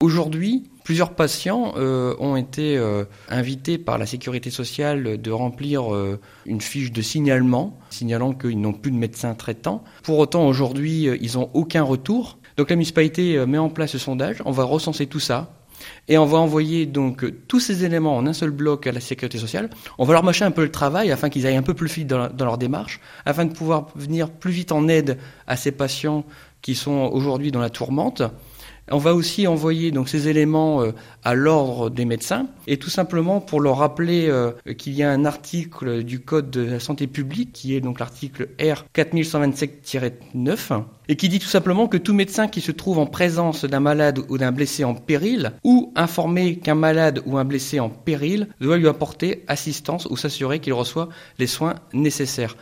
Aujourd'hui, plusieurs patients ont été invités par la sécurité sociale de remplir une fiche de signalement, signalant qu'ils n'ont plus de médecin traitant. Pour autant, aujourd'hui, ils n'ont aucun retour. Donc la municipalité met en place ce sondage, on va recenser tout ça. Et on va envoyer donc tous ces éléments en un seul bloc à la sécurité sociale. On va leur mâcher un peu le travail afin qu'ils aillent un peu plus vite dans leur démarche, afin de pouvoir venir plus vite en aide à ces patients qui sont aujourd'hui dans la tourmente. On va aussi envoyer donc ces éléments à l'ordre des médecins et tout simplement pour leur rappeler qu'il y a un article du Code de la santé publique qui est donc l'article R 4127-9 et qui dit tout simplement que tout médecin qui se trouve en présence d'un malade ou d'un blessé en péril ou informé qu'un malade ou un blessé en péril doit lui apporter assistance ou s'assurer qu'il reçoit les soins nécessaires.